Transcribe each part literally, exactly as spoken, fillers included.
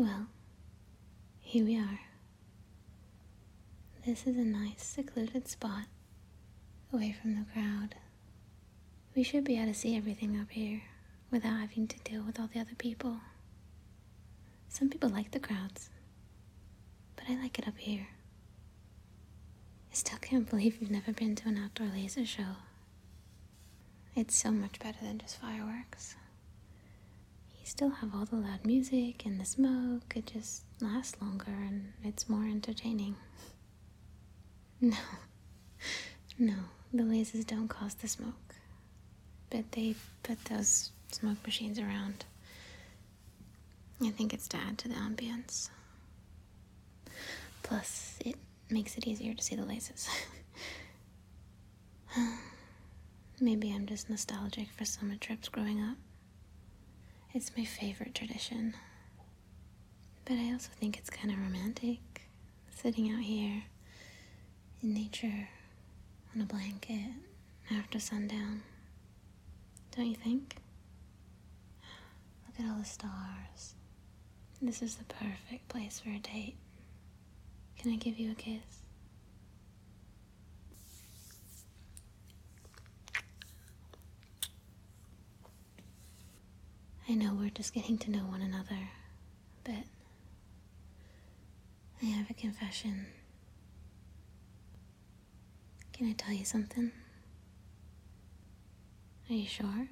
Well, here we are. This is a nice, secluded spot, away from the crowd. We should be able to see everything up here, without having to deal with all the other people. Some people like the crowds, but I like it up here. I still can't believe you've never been to an outdoor laser show. It's so much better than just fireworks. You still have all the loud music and the smoke. It just lasts longer and it's more entertaining. No, no, the lasers don't cause the smoke. But they put those smoke machines around. I think it's to add to the ambience. Plus, it makes it easier to see the lasers. Maybe I'm just nostalgic for summer trips growing up. It's my favorite tradition. But I also think it's kind of romantic, sitting out here in nature on a blanket after sundown. Don't you think? Look at all the stars. This is the perfect place for a date. Can I give you a kiss? I know we're just getting to know one another, but I have a confession. Can I tell you something? Are you sure?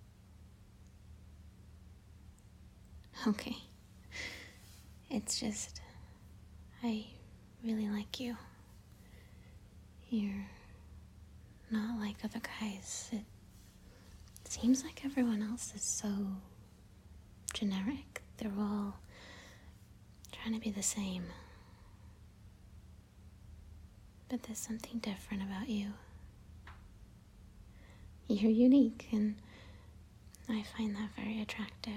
Okay. It's just, I really like you. You're not like other guys. It seems like everyone else is so generic. They're all trying to be the same. But there's something different about you. You're unique, and I find that very attractive.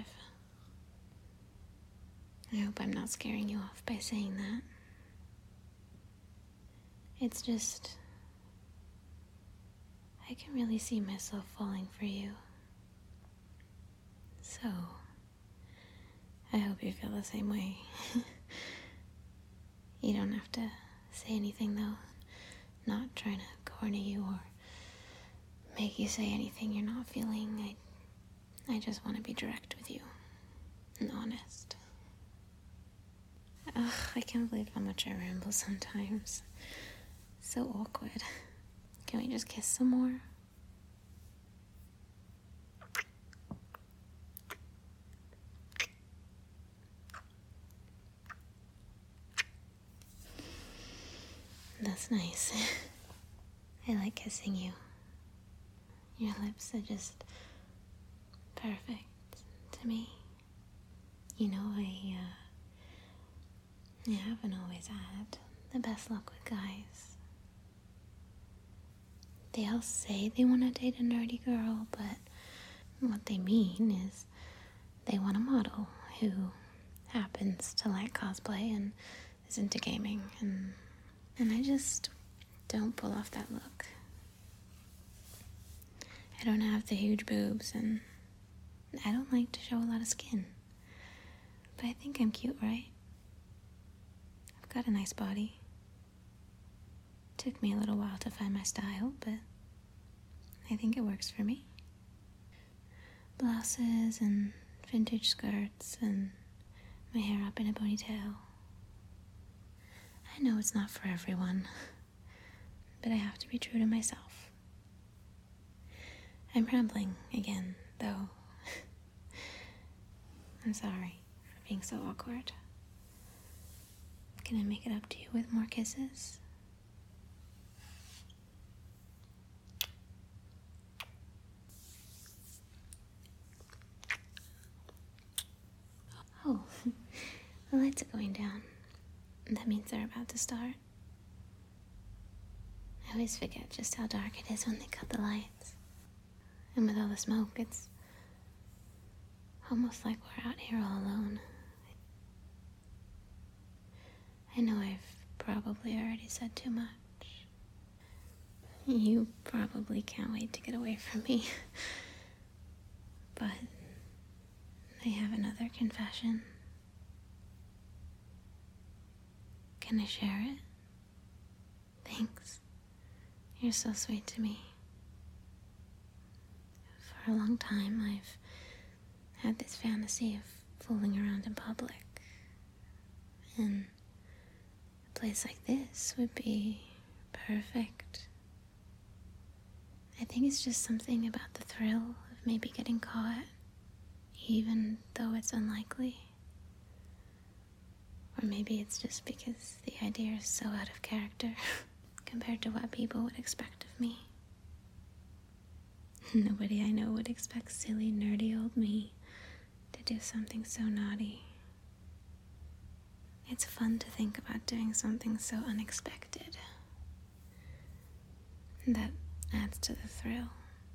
I hope I'm not scaring you off by saying that. It's just, I can really see myself falling for you. So, I hope you feel the same way. You don't have to say anything though. Not trying to corner you or make you say anything you're not feeling. I, I just want to be direct with you and honest. Ugh, I can't believe how much I ramble sometimes. So awkward. Can we just kiss some more? That's nice. I like kissing you. Your lips are just perfect to me. You know, I, uh, I haven't always had the best luck with guys. They all say they want to date a nerdy girl, but what they mean is they want a model who happens to like cosplay and is into gaming, and and I just don't pull off that look. I don't have the huge boobs, and I don't like to show a lot of skin. But I think I'm cute, right? I've got a nice body. Took me a little while to find my style, but I think it works for me. Blouses and vintage skirts and my hair up in a ponytail. I know it's not for everyone, but I have to be true to myself. I'm rambling again, though. I'm sorry for being so awkward. Can I make it up to you with more kisses? Oh, the lights are going down. That means they're about to start. I always forget just how dark it is when they cut the lights. And with all the smoke, it's almost like we're out here all alone. I know I've probably already said too much. You probably can't wait to get away from me. But I have another confession. Can I share it? Thanks. You're so sweet to me. For a long time, I've had this fantasy of fooling around in public. And a place like this would be perfect. I think it's just something about the thrill of maybe getting caught, even though it's unlikely. Or maybe it's just because the idea is so out of character compared to what people would expect of me. Nobody I know would expect silly, nerdy old me to do something so naughty. It's fun to think about doing something so unexpected. That adds to the thrill.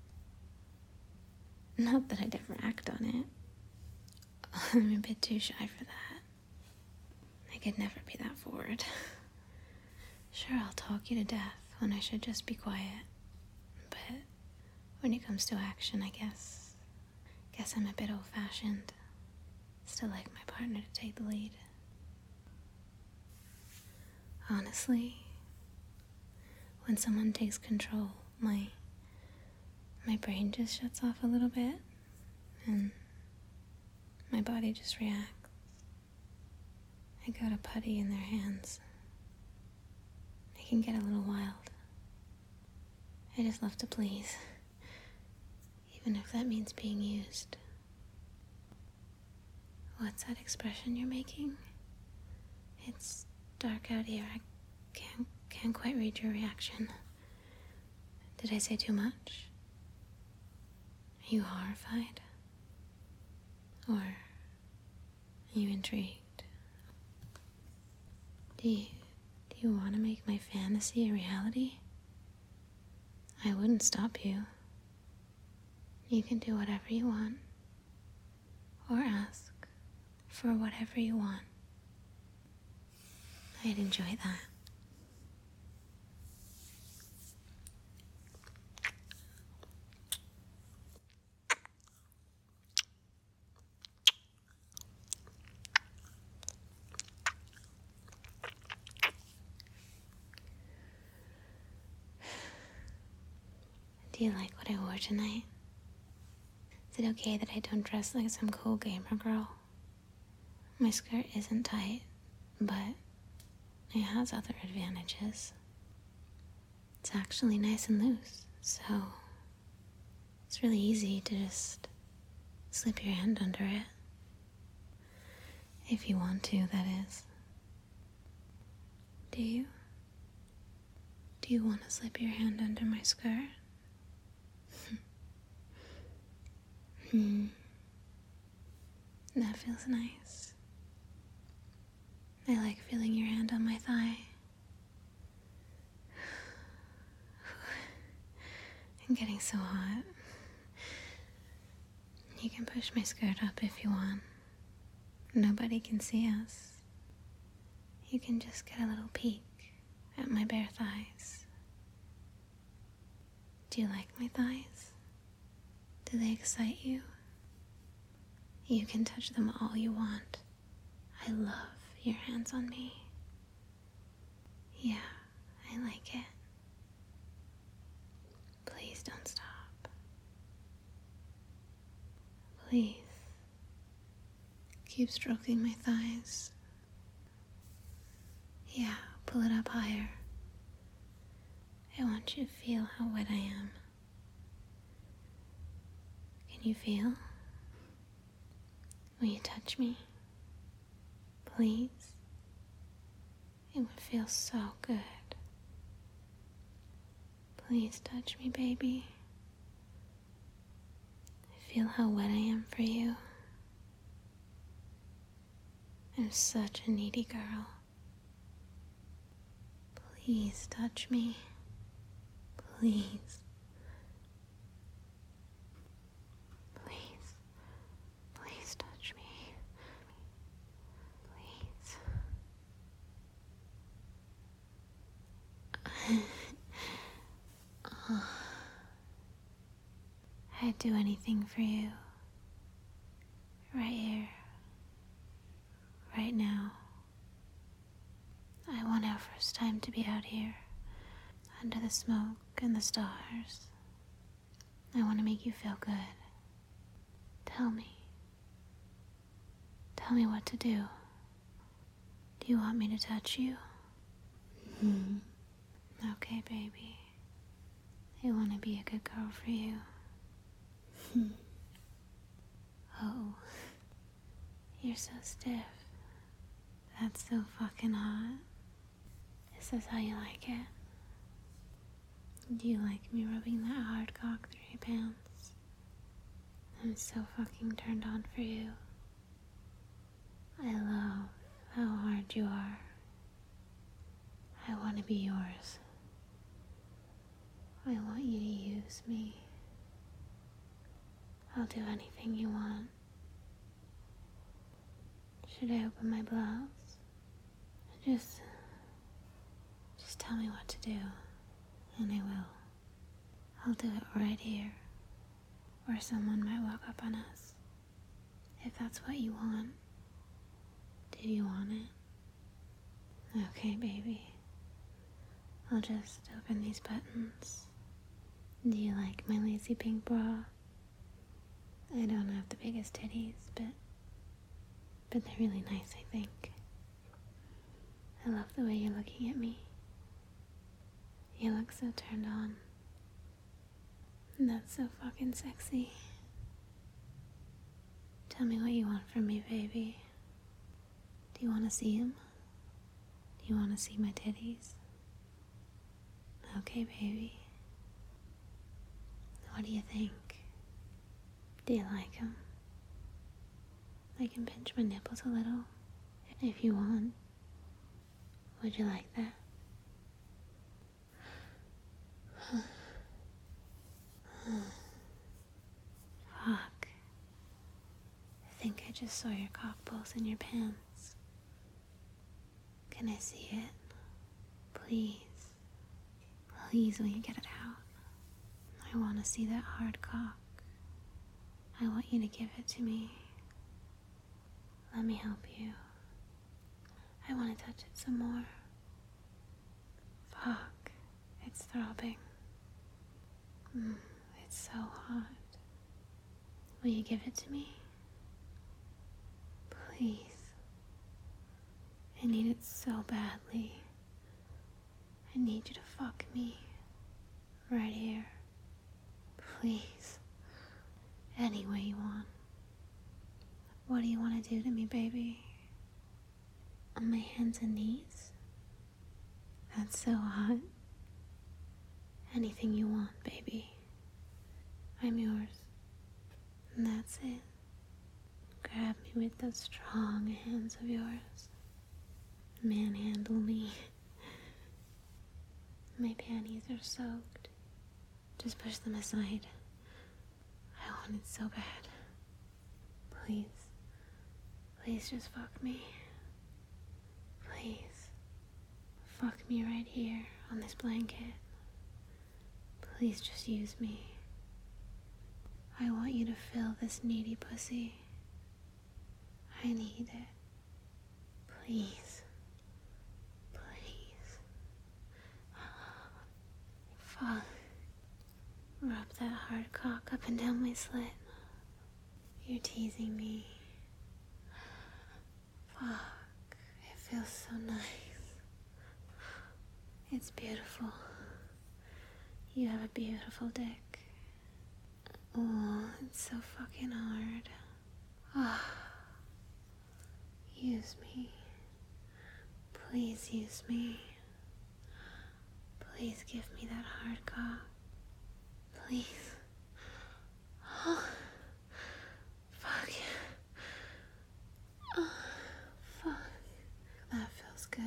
Not that I'd ever act on it. I'm a bit too shy for that. I could never be that forward. Sure, I'll talk you to death when I should just be quiet. But when it comes to action, I guess, guess I'm a bit old-fashioned. Still like my partner to take the lead. Honestly, when someone takes control, my my brain just shuts off a little bit, and my body just reacts. I go to putty in their hands. It can get a little wild. I just love to please, even if that means being used. What's that expression you're making? It's dark out here. I can't, can't quite read your reaction. Did I say too much? Are you horrified? Or are you intrigued? Do you, do you want to make my fantasy a reality? I wouldn't stop you. You can do whatever you want, or ask for whatever you want. I'd enjoy that. Do you like what I wore tonight? Is it okay that I don't dress like some cool gamer girl? My skirt isn't tight, but it has other advantages. It's actually nice and loose, so it's really easy to just slip your hand under it. If you want to, that is. Do you? Do you want to slip your hand under my skirt? Hmm. That feels nice. I like feeling your hand on my thigh. I'm getting so hot. You can push my skirt up if you want. Nobody can see us. You can just get a little peek at my bare thighs. Do you like my thighs? Do they excite you? You can touch them all you want. I love your hands on me. Yeah, I like it. Please don't stop. Please. Keep stroking my thighs. Yeah, pull it up higher. I want you to feel how wet I am. Can you feel? Will you touch me? Please? It would feel so good. Please touch me, baby. I feel how wet I am for you. I'm such a needy girl. Please touch me. Please. Please. Please touch me. Please. Oh. I'd do anything for you. Right here. Right now. I first time to be out here, under the smoke and the stars. I want to make you feel good. Tell me. Tell me what to do. Do you want me to touch you? Mm-hmm. Okay, baby. I want to be a good girl for you. Oh, you're so stiff. That's so fucking hot. Is this how you like it? Do you like me rubbing that hard cock through your pants? I'm so fucking turned on for you. I love how hard you are. I want to be yours. I want you to use me. I'll do anything you want. Should I open my blouse? Just, just tell me what to do, and I will. I'll do it right here, or someone might walk up on us. If that's what you want. Do you want it? Okay, baby. I'll just open these buttons. Do you like my lacy pink bra? I don't have the biggest titties, but but they're really nice, I think. I love the way you're looking at me. You look so turned on. That's so fucking sexy. Tell me what you want from me, baby. Do you want to see him? Do you want to see my titties? Okay, baby. What do you think? Do you like him? I can pinch my nipples a little, if you want. Would you like that? Fuck. I think I just saw your cock balls in your pants. Can I see it? Please. Please, will you get it out? I want to see that hard cock. I want you to give it to me. Let me help you. I want to touch it some more. Fuck. It's throbbing. Mm, it's so hot. Will you give it to me? Please. I need it so badly. I need you to fuck me. Right here. Please. Any way you want. What do you want to do to me, baby? On my hands and knees? That's so hot. Anything you want, baby. I'm yours. And that's it. Grab me with those strong hands of yours. Manhandle me. My panties are soaked. Just push them aside. I want it so bad. Please. Please just fuck me. Please. Fuck me right here on this blanket. Please just use me. I want you to fill this needy pussy. I need it. Please. Please. Fuck. Rub that hard cock up and down my slit. You're teasing me. Fuck. It feels so nice. It's beautiful. You have a beautiful dick. Oh, it's so fucking hard. Ah. Use me. Please use me. Please give me that hard cock. Please. Oh. Fuck. Oh, fuck. That feels good.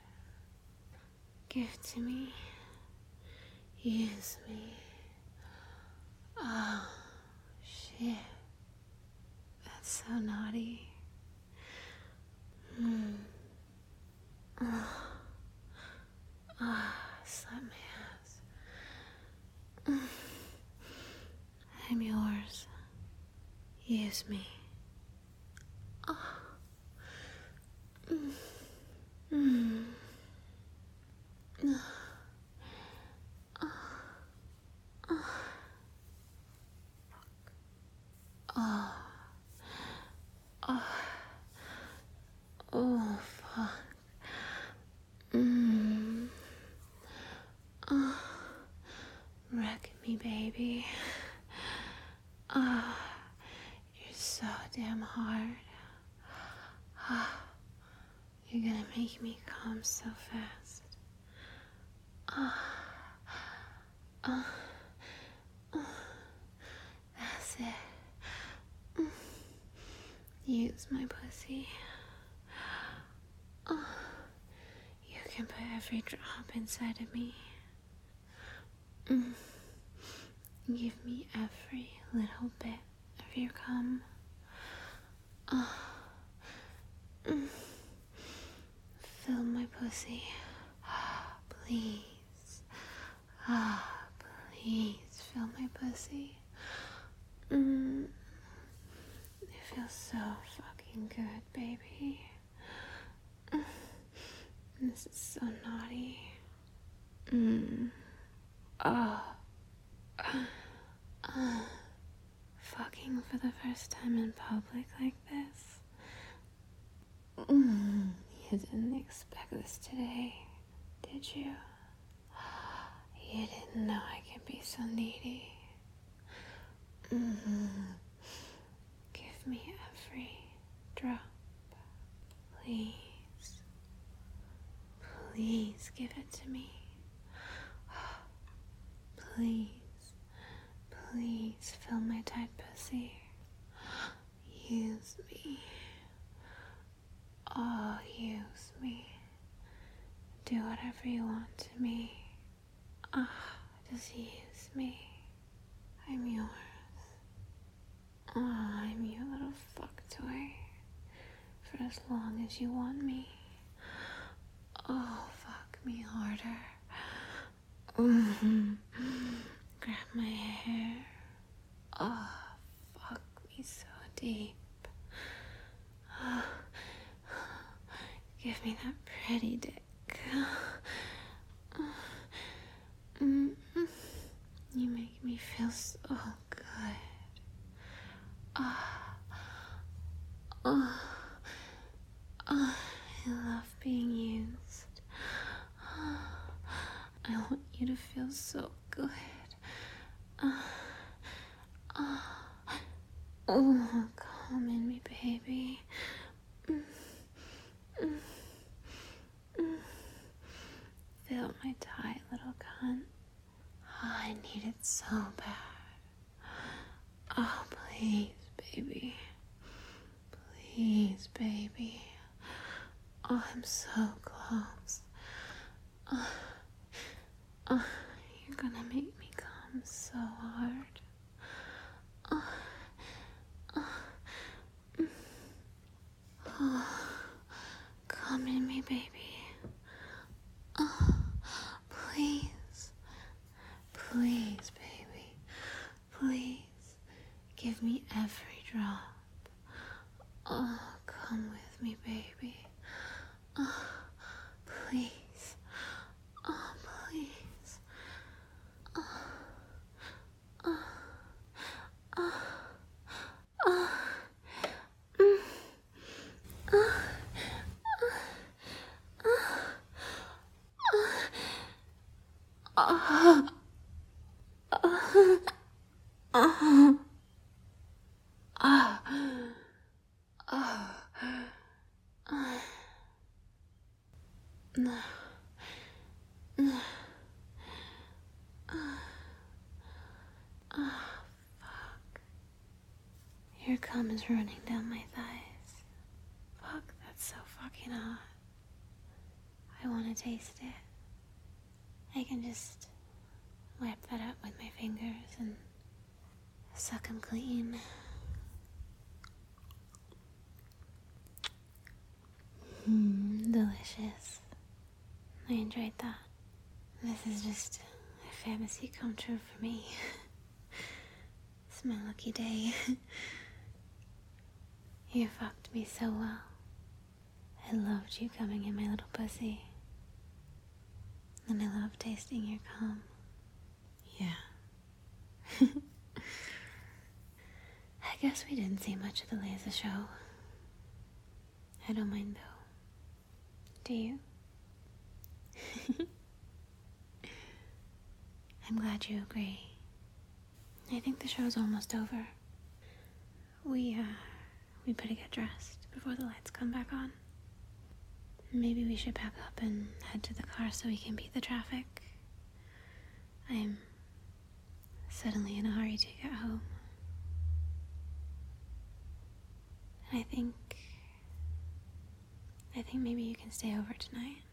Give it to me. Use me. Oh, shit. That's so naughty. Mm. Oh. Oh, slap my ass. Mm. I'm yours. Use me. Oh. Mm. Mm. Oh, fuck. Mmm. Oh. Wreck me, baby. Ah, oh, you're so damn hard. Ah, oh, you're gonna make me come so fast. Ah, oh, oh, oh, that's it. Mm. Use my pussy. Oh, you can put every drop inside of me. Mm. Give me every little bit of your cum. Oh. Mm. Fill my pussy. Please. Ah, please fill my pussy. Mm. It feels so fucking good, baby. Mm. This is so naughty. Mm. Oh. Uh, fucking for the first time in public like this. Mm, you didn't expect this today, did you? You didn't know I could be so needy. Mm-hmm. Give me every drop. Please. Please give it to me. Please. Please fill my tight pussy. Use me. Oh, use me. Do whatever you want to me. Ah, oh, just use me. I'm yours. Ah, oh, I'm your little fuck toy. For as long as you want me. Oh, fuck me harder. Mm-hmm. Grab my hair. Oh, fuck me so deep. Oh, give me that pretty dick. Mm-hmm. You make me feel so good. Oh, oh, oh, I love being used. Oh, I want you to feel so good. Oh, oh, oh, come in me, baby. Mm, mm, mm. Feel my tight little cunt. Oh, I need it so bad. Oh, please, baby. Please, baby. Oh, I'm so close. Oh, oh, you're gonna make me come so hard. Oh, oh, mm. Oh, come in me, baby. Oh, please. Please, baby. Please. Give me every drop. Oh, come with me, baby. Oh, please. Oh, please. Oh, oh, oh, oh. Mm. Oh, oh, oh, oh, oh, oh, oh, oh. No. No. Oh, oh, fuck. Your cum is running down my thighs. Fuck, that's so fucking hot. I want to taste it. I can just wipe that up with my fingers and suck them clean. Mmm, delicious. I enjoyed that. This is just a fantasy come true for me. It's my lucky day. You fucked me so well. I loved you coming in my little pussy. And I love tasting your cum. Yeah. I guess we didn't see much of the laser show. I don't mind though. Do you? I'm glad you agree. I think the show's almost over. We, uh, we better get dressed before the lights come back on. Maybe we should pack up and head to the car so we can beat the traffic. I'm suddenly in a hurry to get home. I think, I think maybe you can stay over tonight.